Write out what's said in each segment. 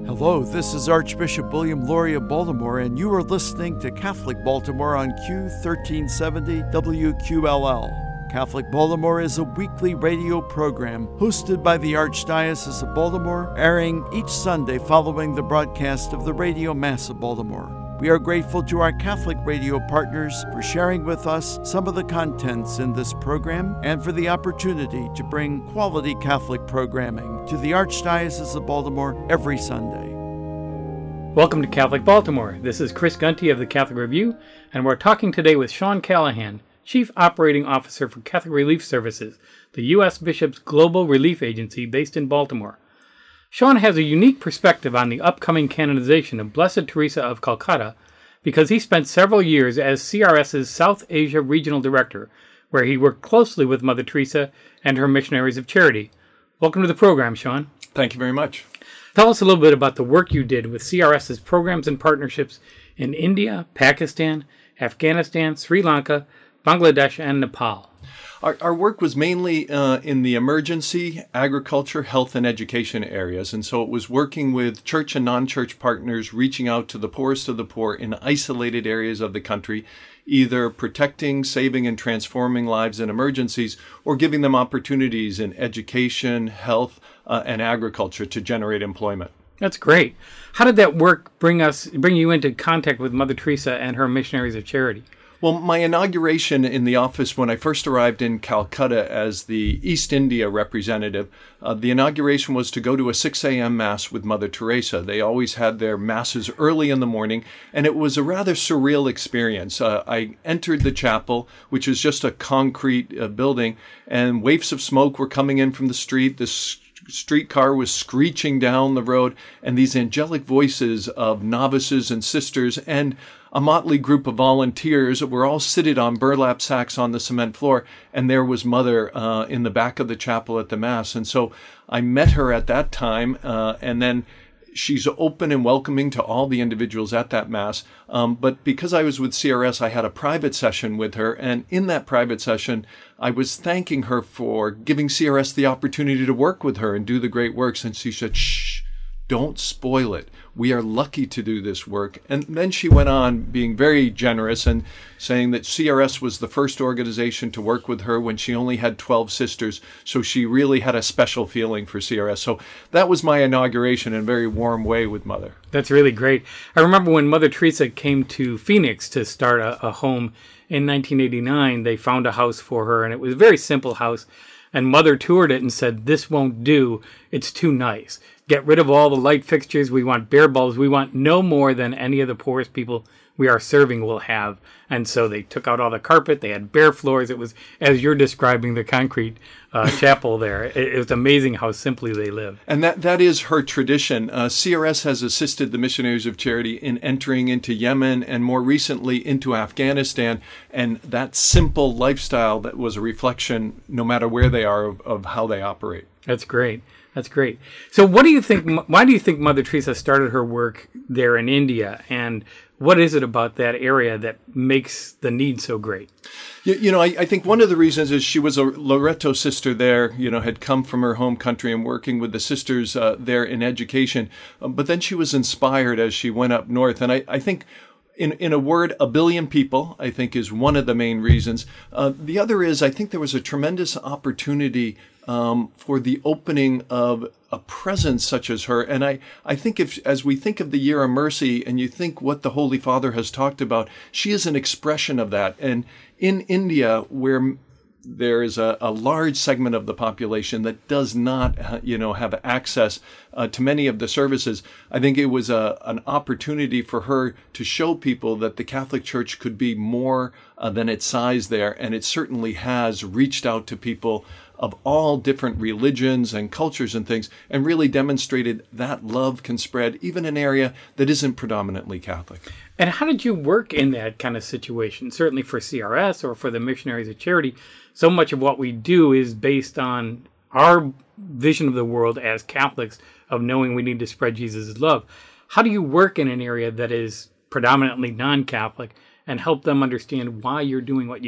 Hello, this is Archbishop William Lori of Baltimore, and you are listening to Catholic Baltimore on Q1370 WQLL. Catholic Baltimore is a weekly radio program hosted by the Archdiocese of Baltimore, airing each Sunday following the broadcast of the Radio Mass of Baltimore. We are grateful to our Catholic radio partners for sharing with us some of the contents in this program and for the opportunity to bring quality Catholic programming to the Archdiocese of Baltimore every Sunday. Welcome to Catholic Baltimore. This is Chris Gunty of the Catholic Review, and we're talking today with Sean Callahan, Chief Operating Officer for Catholic Relief Services, the U.S. Bishop's global relief agency based in Baltimore. Sean has a unique perspective on the upcoming canonization of Blessed Teresa of Calcutta because he spent several years as CRS's South Asia Regional Director, where he worked closely with Mother Teresa and her Missionaries of Charity. Welcome to the program, Sean. Thank you very much. Tell us a little bit about the work you did with CRS's programs and partnerships in India, Pakistan, Afghanistan, Sri Lanka, Bangladesh, and Nepal. Our work was mainly in the emergency, agriculture, health, and education areas. And so it was working with church and non-church partners, reaching out to the poorest of the poor in isolated areas of the country, either protecting, saving, and transforming lives in emergencies, or giving them opportunities in education, health, and agriculture to generate employment. That's great. How did that work bring you into contact with Mother Teresa and her Missionaries of Charity? Well, my inauguration in the office when I first arrived in Calcutta as the East India representative, the inauguration was to go to a 6 a.m. Mass with Mother Teresa. They always had their Masses early in the morning, and it was a rather surreal experience. I entered the chapel, which is just a concrete building, and waves of smoke were coming in from the street. The streetcar was screeching down the road, and these angelic voices of novices and sisters and a motley group of volunteers were all seated on burlap sacks on the cement floor, and there was Mother in the back of the chapel at the Mass. And so I met her at that time, and then she's open and welcoming to all the individuals at that Mass. But because I was with CRS, I had a private session with her, and in that private session, I was thanking her for giving CRS the opportunity to work with her and do the great works. And she said, "Shh, don't spoil it. We are lucky to do this work." And then she went on being very generous and saying that CRS was the first organization to work with her when she only had 12 sisters. So she really had a special feeling for CRS. So that was my inauguration in a very warm way with Mother. That's really great. I remember when Mother Teresa came to Phoenix to start a home in 1989, they found a house for her, and it was a very simple house. And Mother toured it and said, "This won't do. It's too nice. Get rid of all the light fixtures. We want bare bulbs. We want no more than any of the poorest people we are serving will have." And so they took out all the carpet. They had bare floors. It was, as you're describing, the concrete chapel there. It was amazing how simply they lived. And that is her tradition. CRS has assisted the Missionaries of Charity in entering into Yemen and more recently into Afghanistan. And that simple lifestyle that was a reflection, no matter where they are, of how they operate. That's great. That's great. So why do you think Mother Teresa started her work there in India? And what is it about that area that makes the need so great? I think one of the reasons is she was a Loreto sister there, had come from her home country and working with the sisters there in education. But then she was inspired as she went up north. And I think, in a word, 1 billion people, I think, is one of the main reasons. The other is, I think there was a tremendous opportunity for the opening of a presence such as her. And I think as we think of the Year of Mercy and you think what the Holy Father has talked about, she is an expression of that. And in India, where there is a large segment of the population that does not, have access to many of the services, I think it was an opportunity for her to show people that the Catholic Church could be more than its size there. And it certainly has reached out to people of all different religions and cultures and things, and really demonstrated that love can spread even in an area that isn't predominantly Catholic. And how did you work in that kind of situation? Certainly for CRS or for the Missionaries of Charity, so much of what we do is based on our vision of the world as Catholics of knowing we need to spread Jesus' love. How do you work in an area that is predominantly non-Catholic and help them understand why you're doing what you do?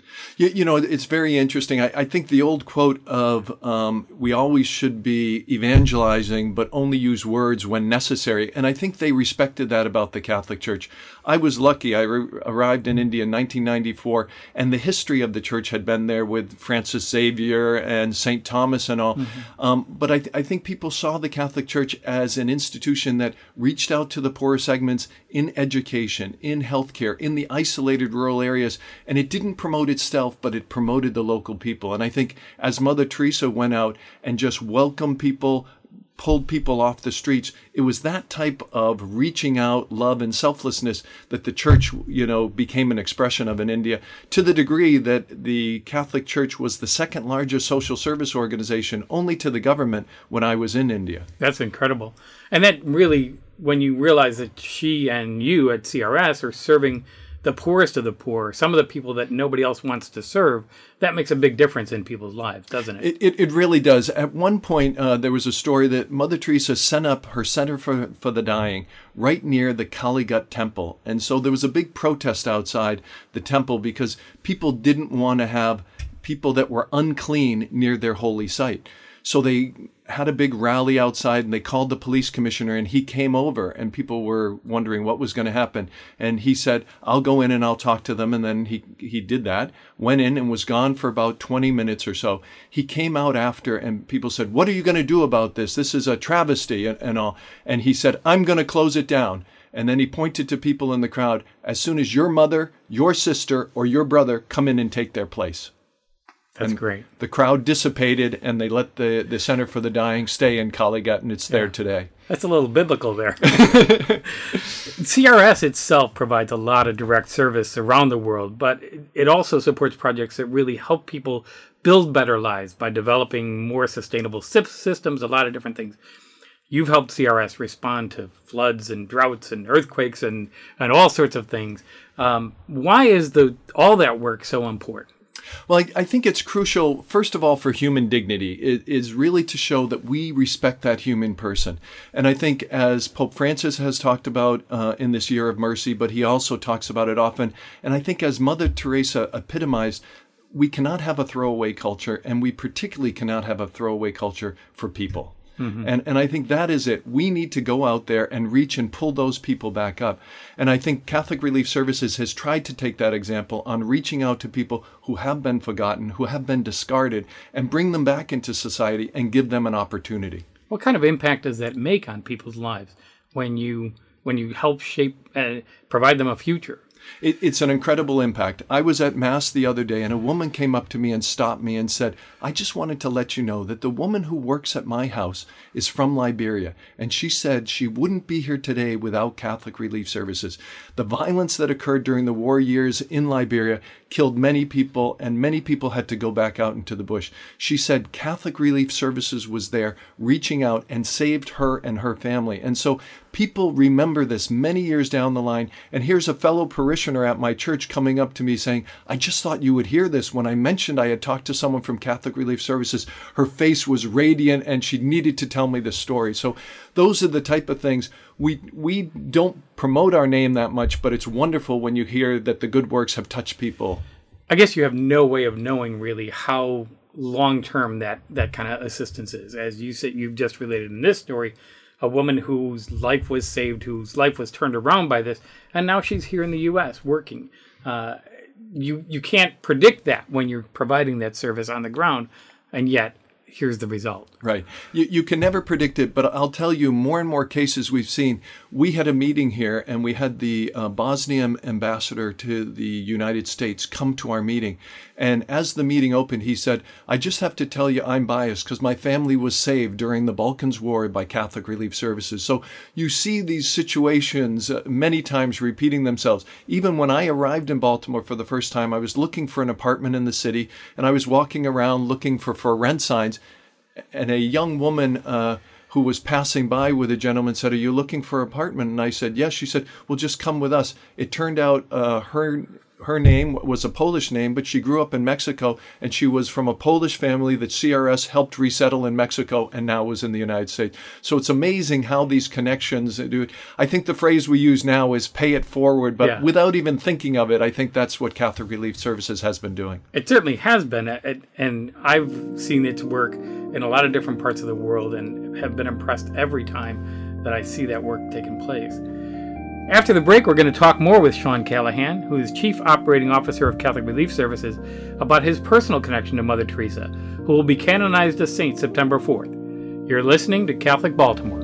You know, it's very interesting. I think the old quote of we always should be evangelizing, but only use words when necessary. And I think they respected that about the Catholic Church. I was lucky. I arrived in India in 1994, and the history of the church had been there with Francis Xavier and St. Thomas and all. Mm-hmm. But I think people saw the Catholic Church as an institution that reached out to the poorer segments in education, in healthcare, in the isolated rural areas. And it didn't promote itself, but it promoted the local people. And I think as Mother Teresa went out and just welcomed people, pulled people off the streets, it was that type of reaching out, love, and selflessness that the church, you know, became an expression of in India, to the degree that the Catholic Church was the second largest social service organization, only to the government, when I was in India. That's incredible. And that really, when you realize that she and you at CRS are serving the poorest of the poor, some of the people that nobody else wants to serve, that makes a big difference in people's lives, doesn't it? It really does. At one point, there was a story that Mother Teresa sent up her Center for the Dying right near the Kaligut Temple. And so there was a big protest outside the temple because people didn't want to have people that were unclean near their holy site. So they had a big rally outside, and they called the police commissioner, and he came over, and people were wondering what was going to happen. And he said, I'll go in and I'll talk to them. And then he did that, went in and was gone for about 20 minutes or so. He came out after, and people said, what are you going to do about this? This is a travesty and all. And he said, I'm going to close it down. And then he pointed to people in the crowd, as soon as your mother, your sister, or your brother come in and take their place. That's great. The crowd dissipated, and they let the Center for the Dying stay in Kaligut, and it's there today. That's a little biblical there. CRS itself provides a lot of direct service around the world, but it also supports projects that really help people build better lives by developing more sustainable systems, a lot of different things. You've helped CRS respond to floods and droughts and earthquakes and all sorts of things. Why is all that work so important? Well, I think it's crucial, first of all, for human dignity. It is really to show that we respect that human person. And I think, as Pope Francis has talked about in this Year of Mercy, but he also talks about it often, and I think as Mother Teresa epitomized, we cannot have a throwaway culture, and we particularly cannot have a throwaway culture for people. Mm-hmm. And I think that is it. We need to go out there and reach and pull those people back up. And I think Catholic Relief Services has tried to take that example on reaching out to people who have been forgotten, who have been discarded, and bring them back into society and give them an opportunity. What kind of impact does that make on people's lives when you help shape, provide them a future? It's an incredible impact. I was at Mass the other day, and a woman came up to me and stopped me and said, I just wanted to let you know that the woman who works at my house is from Liberia, and she said she wouldn't be here today without Catholic Relief Services. The violence that occurred during the war years in Liberia killed many people, and many people had to go back out into the bush. She said Catholic Relief Services was there reaching out and saved her and her family. And so people remember this many years down the line. And here's a fellow parishioner at my church coming up to me saying, I just thought you would hear this. When I mentioned I had talked to someone from Catholic Relief Services, her face was radiant and she needed to tell me the story. So those are the type of things. We don't promote our name that much, but it's wonderful when you hear that the good works have touched people. I guess you have no way of knowing really how long-term that kind of assistance is. As you said, you've just related in this story, a woman whose life was saved, whose life was turned around by this, and now she's here in the U.S. working. You can't predict that when you're providing that service on the ground, and yet here's the result. Right. You can never predict it, but I'll tell you, more and more cases we've seen. We had a meeting here, and we had the Bosnian ambassador to the United States come to our meeting. And as the meeting opened, he said, I just have to tell you I'm biased because my family was saved during the Balkans War by Catholic Relief Services. So you see these situations many times repeating themselves. Even when I arrived in Baltimore for the first time, I was looking for an apartment in the city, and I was walking around looking for rent signs. And a young woman who was passing by with a gentleman said, "Are you looking for an apartment?" And I said, "Yes." She said, "Well, just come with us." It turned out her name was a Polish name, but she grew up in Mexico, and she was from a Polish family that CRS helped resettle in Mexico and now was in the United States. So it's amazing how these connections do it. I think the phrase we use now is pay it forward, but without even thinking of it, I think that's what Catholic Relief Services has been doing. It certainly has been, and I've seen its work in a lot of different parts of the world and have been impressed every time that I see that work taking place. After the break, we're going to talk more with Sean Callahan, who is Chief Operating Officer of Catholic Relief Services, about his personal connection to Mother Teresa, who will be canonized a saint September 4th. You're listening to Catholic Baltimore.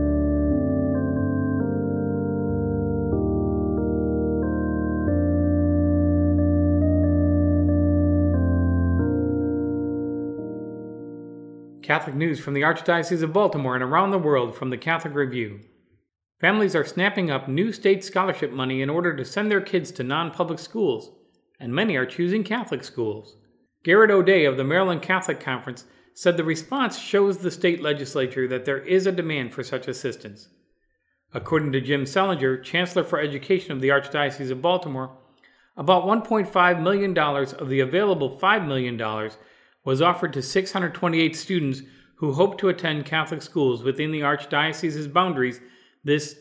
Catholic news from the Archdiocese of Baltimore and around the world from the Catholic Review. Families are snapping up new state scholarship money in order to send their kids to non-public schools, and many are choosing Catholic schools. Garrett O'Day of the Maryland Catholic Conference said the response shows the state legislature that there is a demand for such assistance. According to Jim Selinger, Chancellor for Education of the Archdiocese of Baltimore, about $1.5 million of the available $5 million was offered to 628 students who hope to attend Catholic schools within the Archdiocese's boundaries this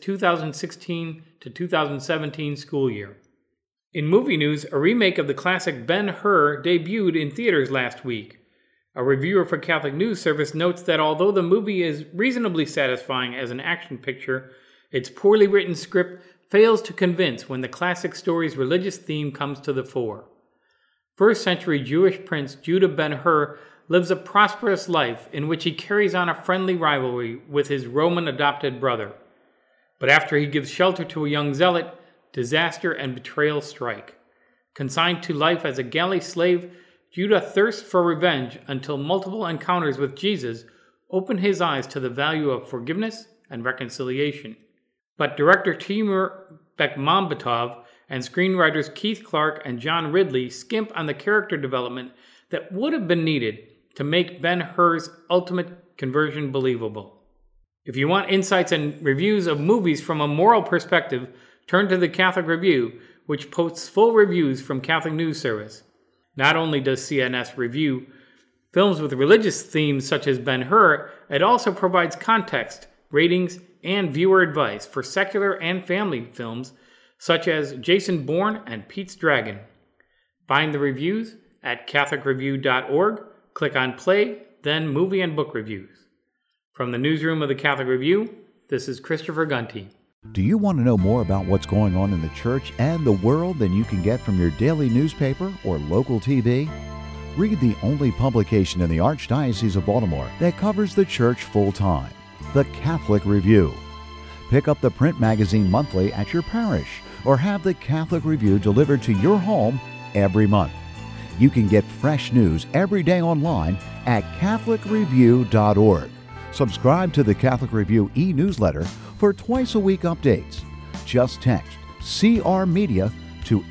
2016 to 2017 school year. In movie news, a remake of the classic Ben-Hur debuted in theaters last week. A reviewer for Catholic News Service notes that although the movie is reasonably satisfying as an action picture, its poorly written script fails to convince when the classic story's religious theme comes to the fore. First-century Jewish prince Judah Ben-Hur lives a prosperous life in which he carries on a friendly rivalry with his Roman adopted brother. But after he gives shelter to a young zealot, disaster and betrayal strike. Consigned to life as a galley slave, Judah thirsts for revenge until multiple encounters with Jesus open his eyes to the value of forgiveness and reconciliation. But director Timur Bekmambetov and screenwriters Keith Clark and John Ridley skimp on the character development that would have been needed to make Ben-Hur's ultimate conversion believable. If you want insights and reviews of movies from a moral perspective, turn to the Catholic Review, which posts full reviews from Catholic News Service. Not only does CNS review films with religious themes such as Ben-Hur, it also provides context, ratings, and viewer advice for secular and family films such as Jason Bourne and Pete's Dragon. Find the reviews at catholicreview.org, click on Play, then Movie and Book Reviews. From the newsroom of the Catholic Review, this is Christopher Gunty. Do you want to know more about what's going on in the church and the world than you can get from your daily newspaper or local TV? Read the only publication in the Archdiocese of Baltimore that covers the church full-time, the Catholic Review. Pick up the print magazine monthly at your parish or have the Catholic Review delivered to your home every month. You can get fresh news every day online at catholicreview.org. Subscribe to the Catholic Review e-newsletter for twice-a-week updates. Just text CR Media to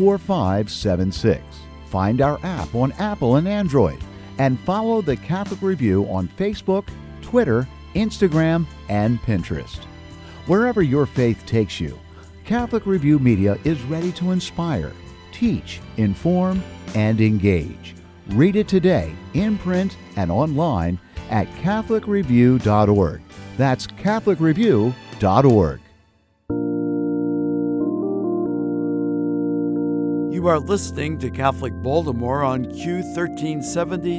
84576. Find our app on Apple and Android, and follow the Catholic Review on Facebook, Twitter, Instagram, and Pinterest. Wherever your faith takes you, Catholic Review Media is ready to inspire, teach, inform, and engage. Read it today in print and online at catholicreview.org. That's catholicreview.org. You are listening to Catholic Baltimore on Q1370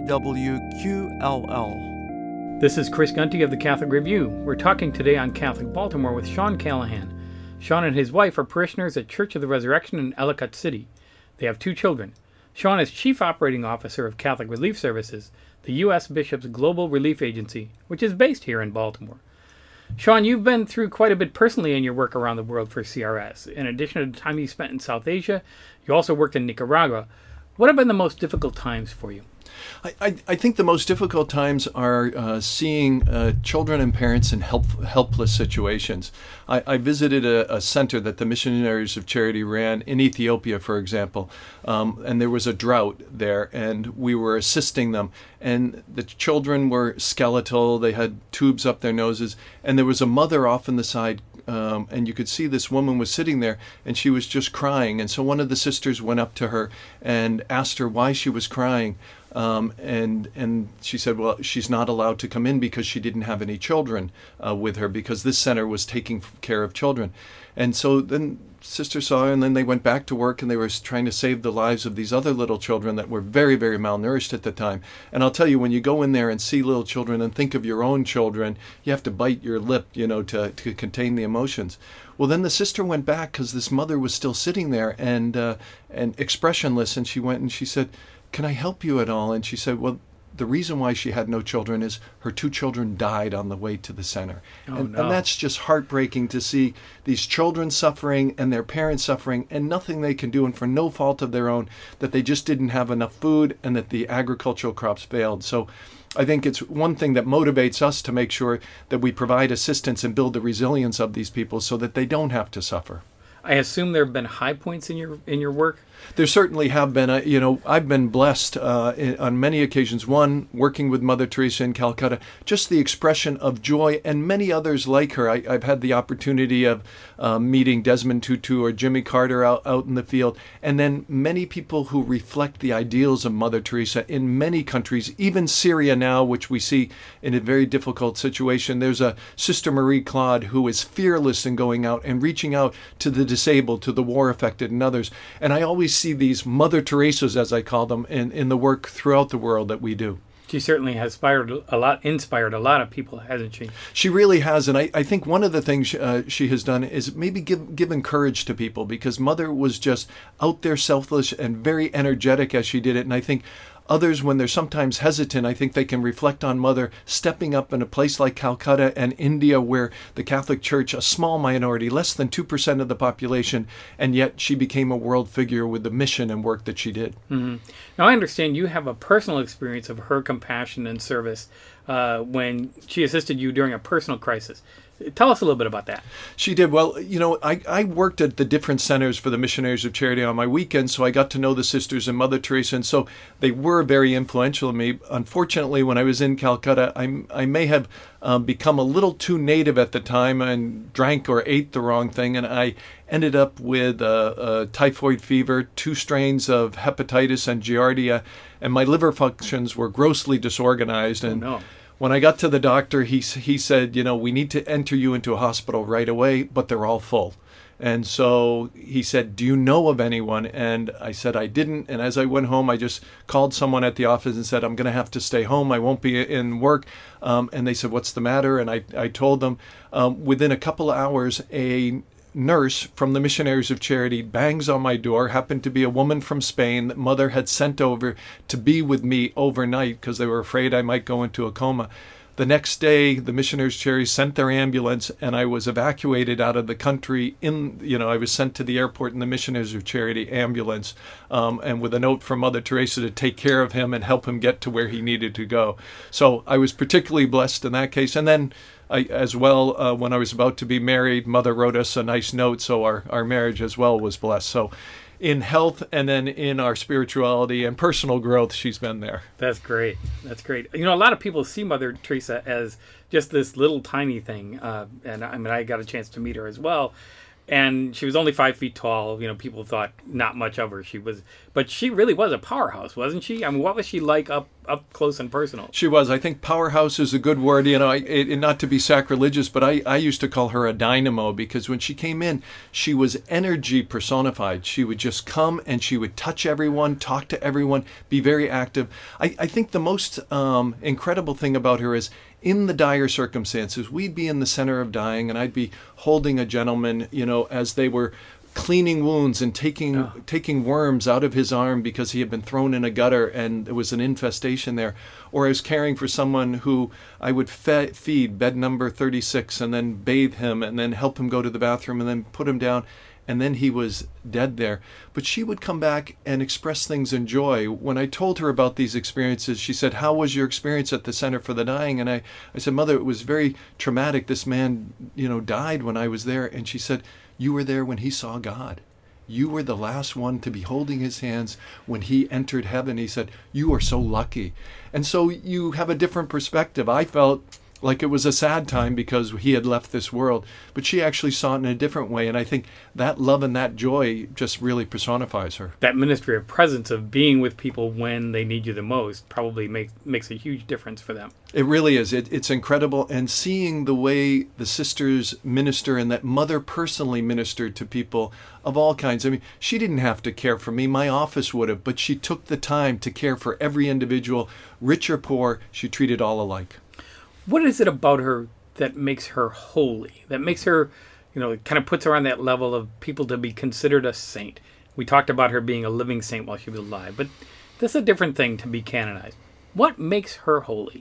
WQLL. This is Chris Gunty of the Catholic Review. We're talking today on Catholic Baltimore with Sean Callahan. Sean and his wife are parishioners at Church of the Resurrection in Ellicott City. They have 2 children. Sean is Chief Operating Officer of Catholic Relief Services, the U.S. Bishop's global relief agency, which is based here in Baltimore. Sean, you've been through quite a bit personally in your work around the world for CRS. In addition to the time you spent in South Asia, you also worked in Nicaragua. What have been the most difficult times for you? I think the most difficult times are seeing children and parents in helpless situations. I visited a center that the Missionaries of Charity ran in Ethiopia, for example, and there was a drought there, and we were assisting them. And the children were skeletal, they had tubes up their noses, and there was a mother off on the side, and you could see this woman was sitting there, and she was just crying. And so one of the sisters went up to her and asked her why she was crying. And she said, well, she's not allowed to come in because she didn't have any children with her, because this center was taking care of children. And so then sister saw her, and then they went back to work, and they were trying to save the lives of these other little children that were very, very malnourished at the time. And I'll tell you, when you go in there and see little children and think of your own children, you have to bite your lip, to contain the emotions. Well, then the sister went back because this mother was still sitting there and expressionless, and she went and she said, "Can I help you at all?" And she said, well, the reason why she had no children is her 2 children died on the way to the center. And that's just heartbreaking to see these children suffering and their parents suffering and nothing they can do, and for no fault of their own, that they just didn't have enough food and that the agricultural crops failed. So I think it's one thing that motivates us to make sure that we provide assistance and build the resilience of these people so that they don't have to suffer. I assume there have been high points in your work? There certainly have been. I've been blessed on many occasions. One, working with Mother Teresa in Calcutta, just the expression of joy, and many others like her. I've had the opportunity of meeting Desmond Tutu or Jimmy Carter out in the field, and then many people who reflect the ideals of Mother Teresa in many countries, even Syria now, which we see in a very difficult situation. There's a Sister Marie Claude who is fearless in going out and reaching out to the disabled, to the war-affected, and others. And I always see these Mother Teresas, as I call them, in the work throughout the world that we do. She certainly has inspired a lot of people, hasn't she? She really has, and I think one of the things she has done is maybe given courage to people, because Mother was just out there, selfless, and very energetic as she did it. And I think others, when they're sometimes hesitant, I think they can reflect on Mother stepping up in a place like Calcutta and India, where the Catholic Church, a small minority, less than 2% of the population, and yet she became a world figure with the mission and work that she did. Mm-hmm. Now, I understand you have a personal experience of her compassion and service when she assisted you during a personal crisis. Tell us a little bit about that. She did. Well, I worked at the different centers for the Missionaries of Charity on my weekends, so I got to know the sisters and Mother Teresa, and so they were very influential in me. Unfortunately, when I was in Calcutta, I may have become a little too native at the time and drank or ate the wrong thing, and I ended up with typhoid fever, 2 strains of hepatitis and giardia, and my liver functions were grossly disorganized. And when I got to the doctor, he said, we need to enter you into a hospital right away, but they're all full. And so he said, do you know of anyone? And I said I didn't. And as I went home, I just called someone at the office and said, I'm going to have to stay home. I won't be in work. And they said, what's the matter? And I told them. Within a couple of hours, a nurse from the Missionaries of Charity bangs on my door, happened to be a woman from Spain that Mother had sent over to be with me overnight because they were afraid I might go into a coma. The next day, the Missionaries of Charity sent their ambulance, and I was evacuated out of the country. I was sent to the airport in the Missionaries of Charity ambulance, and with a note from Mother Teresa to take care of him and help him get to where he needed to go. So I was particularly blessed in that case. And then when I was about to be married, Mother wrote us a nice note, so our marriage as well was blessed. So in health and then in our spirituality and personal growth, she's been there. That's great. That's great. A lot of people see Mother Teresa as just this little tiny thing. And I got a chance to meet her as well. And she was only 5 feet tall. People thought not much of her. But she really was a powerhouse, wasn't she? What was she like up close and personal? She was. I think powerhouse is a good word. Not to be sacrilegious, but I used to call her a dynamo, because when she came in, she was energy personified. She would just come and she would touch everyone, talk to everyone, be very active. I think the most incredible thing about her is, in the dire circumstances, we'd be in the center of dying, and I'd be holding a gentleman, as they were cleaning wounds and taking worms out of his arm because he had been thrown in a gutter and there was an infestation there. Or I was caring for someone who I would feed, bed number 36, and then bathe him and then help him go to the bathroom and then put him down. and then he was dead there. But she would come back and express things in joy. When I told her about these experiences, she said, "How was your experience at the Center for the Dying?" And I said, "Mother, it was very traumatic. This man, died when I was there." And she said, "You were there when he saw God. You were the last one to be holding his hands when he entered heaven." He said, "You are so lucky." And so you have a different perspective. I felt like it was a sad time because he had left this world, but she actually saw it in a different way. And I think that love and that joy just really personifies her. That ministry of presence, of being with people when they need you the most, probably makes a huge difference for them. It really is. It's incredible. And seeing the way the sisters minister, and that Mother personally ministered to people of all kinds. I mean, she didn't have to care for me. My office would have, but she took the time to care for every individual, rich or poor. She treated all alike. What is it about her that makes her holy? That makes her, kind of puts her on that level of people to be considered a saint. We talked about her being a living saint while she was alive, but that's a different thing to be canonized. What makes her holy?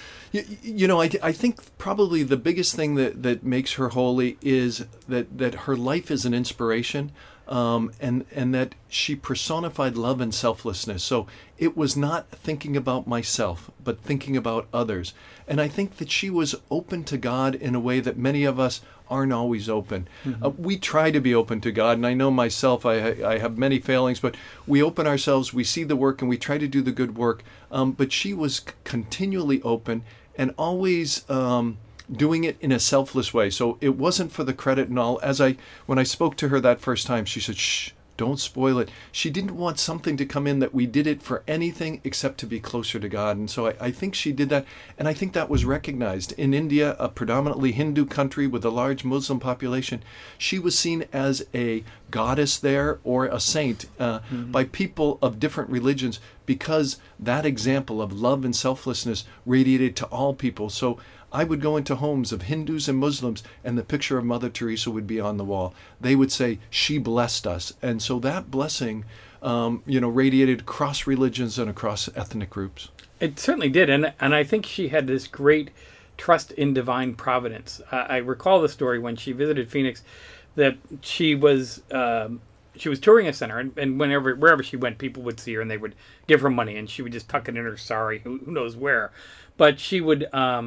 I think probably the biggest thing that makes her holy is that her life is an inspiration, and that she personified love and selflessness. So it was not thinking about myself, but thinking about others. And I think that she was open to God in a way that many of us aren't always open. Mm-hmm. We try to be open to God, and I know myself, I have many failings, but we open ourselves, we see the work, and we try to do the good work. But she was continually open and always doing it in a selfless way. So it wasn't for the credit and all. When I spoke to her that first time, she said, "Shh, don't spoil it." She didn't want something to come in that we did it for anything except to be closer to God. And so I think she did that. And I think that was recognized. In India, a predominantly Hindu country with a large Muslim population, she was seen as a goddess there or a saint by people of different religions, because that example of love and selflessness radiated to all people. So I would go into homes of Hindus and Muslims, and the picture of Mother Teresa would be on the wall. They would say, "She blessed us." And so that blessing, radiated across religions and across ethnic groups. It certainly did. And I think she had this great trust in divine providence. I recall the story when she visited Phoenix, that she was touring a center, and wherever she went, people would see her and they would give her money, and she would just tuck it in her sari, who knows where. But she would...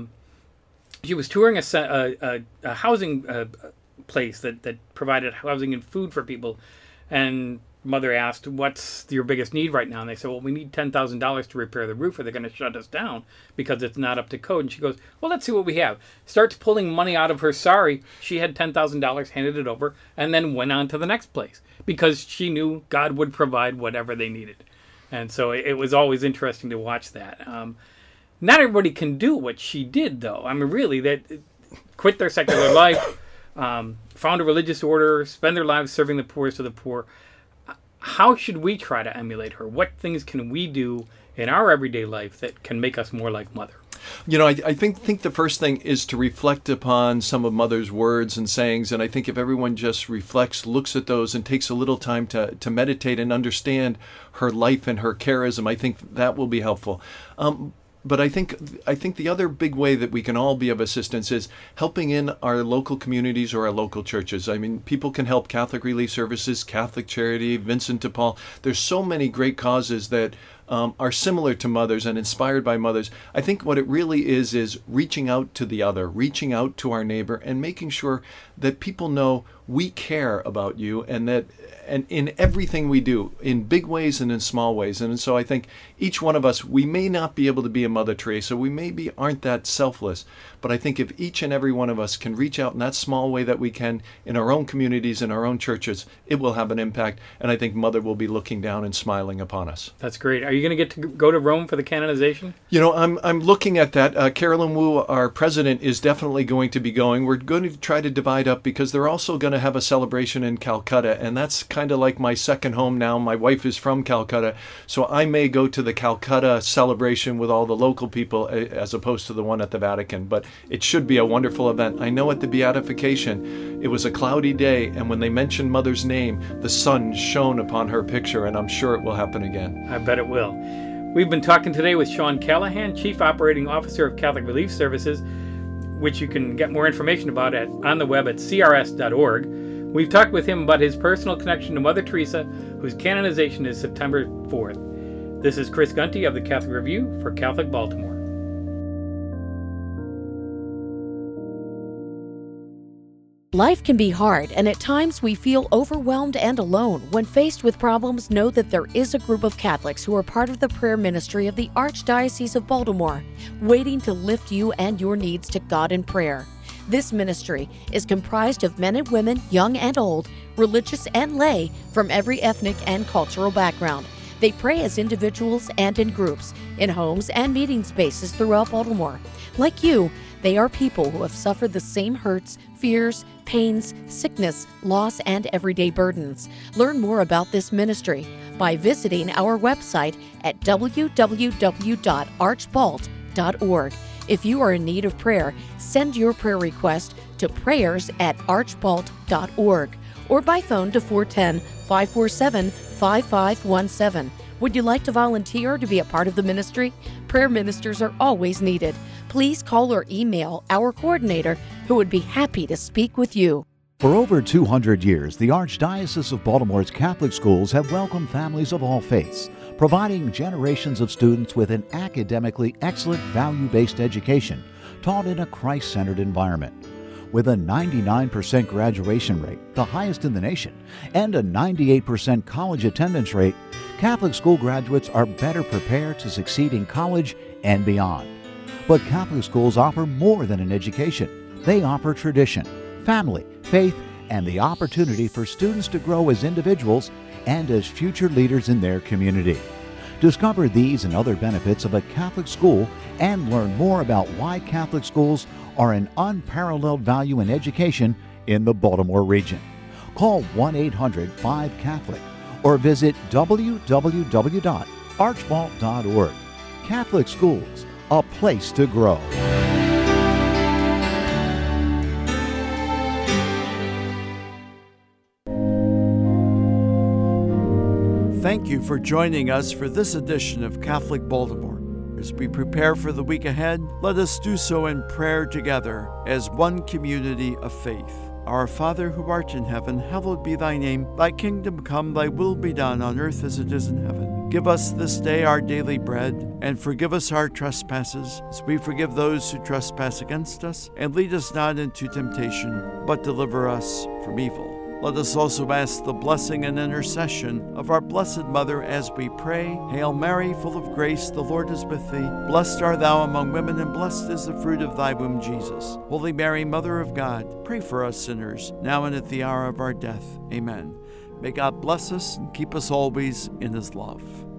She was touring a housing place that provided housing and food for people, and Mother asked, "What's your biggest need right now?" And they said, "Well, we need $10,000 to repair the roof, or they're going to shut us down because it's not up to code." And she goes, "Well, let's see what we have." Starts pulling money out of her sari. She had $10,000, handed it over, and then went on to the next place because she knew God would provide whatever they needed. And so it was always interesting to watch that. Not everybody can do what she did, though. I mean, really, that quit their secular life, found a religious order, spend their lives serving the poorest of the poor. How should we try to emulate her? What things can we do in our everyday life that can make us more like Mother? I think the first thing is to reflect upon some of Mother's words and sayings. And I think if everyone just reflects, looks at those, and takes a little time to meditate and understand her life and her charism, I think that will be helpful. But I think the other big way that we can all be of assistance is helping in our local communities or our local churches. I mean, people can help Catholic Relief Services, Catholic Charity, Vincent de Paul. There's so many great causes that are similar to Mother's and inspired by Mother's. I think what it really is reaching out to the other, reaching out to our neighbor, and making sure that people know we care about you, and in everything we do, in big ways and in small ways. And so I think each one of us, we may not be able to be a Mother Teresa, we maybe aren't that selfless, but I think if each and every one of us can reach out in that small way that we can in our own communities, in our own churches, it will have an impact, and I think Mother will be looking down and smiling upon us. That's great. Are you going to get to go to Rome for the canonization? I'm looking at that. Carolyn Wu, our president, is definitely going to be going. We're going to try to divide up because they're also going to have a celebration in Calcutta, and that's kind of like my second home now. My wife is from Calcutta, so I may go to the Calcutta celebration with all the local people as opposed to the one at the Vatican, but it should be a wonderful event. I know at the Beatification, it was a cloudy day, and when they mentioned Mother's name, the sun shone upon her picture, and I'm sure it will happen again. I bet it will. We've been talking today with Sean Callahan, Chief Operating Officer of Catholic Relief Services, which you can get more information about on the web at crs.org. We've talked with him about his personal connection to Mother Teresa, whose canonization is September 4th. This is Chris Gunty of the Catholic Review for Catholic Baltimore. Life can be hard, and at times we feel overwhelmed and alone. When faced with problems, know that there is a group of Catholics who are part of the prayer ministry of the Archdiocese of Baltimore, waiting to lift you and your needs to God in prayer. This ministry is comprised of men and women, young and old, religious and lay, from every ethnic and cultural background. They pray as individuals and in groups, in homes and meeting spaces throughout Baltimore. Like you, they are people who have suffered the same hurts, fears, pains, sickness, loss, and everyday burdens. Learn more about this ministry by visiting our website at www.archbalt.org. If you are in need of prayer, send your prayer request to prayers@archbalt.org or by phone to 410-547-5517. Would you like to volunteer to be a part of the ministry? Prayer ministers are always needed. Please call or email our coordinator, who would be happy to speak with you. For over 200 years, the Archdiocese of Baltimore's Catholic schools have welcomed families of all faiths, providing generations of students with an academically excellent value-based education taught in a Christ-centered environment. With a 99% graduation rate, the highest in the nation, and a 98% college attendance rate, Catholic school graduates are better prepared to succeed in college and beyond. But Catholic schools offer more than an education. They offer tradition, family, faith, and the opportunity for students to grow as individuals and as future leaders in their community. Discover these and other benefits of a Catholic school and learn more about why Catholic schools are an unparalleled value in education in the Baltimore region. Call 1-800-5-CATHOLIC or visit www.archbalt.org. Catholic schools, a place to grow. Thank you for joining us for this edition of Catholic Baltimore. As we prepare for the week ahead, let us do so in prayer together as one community of faith. Our Father who art in heaven, hallowed be thy name. Thy kingdom come, thy will be done on earth as it is in heaven. Give us this day our daily bread, and forgive us our trespasses, as we forgive those who trespass against us. And lead us not into temptation, but deliver us from evil. Let us also ask the blessing and intercession of our Blessed Mother as we pray. Hail Mary, full of grace, the Lord is with thee. Blessed art thou among women, and blessed is the fruit of thy womb, Jesus. Holy Mary, Mother of God, pray for us sinners, now and at the hour of our death. Amen. May God bless us and keep us always in his love.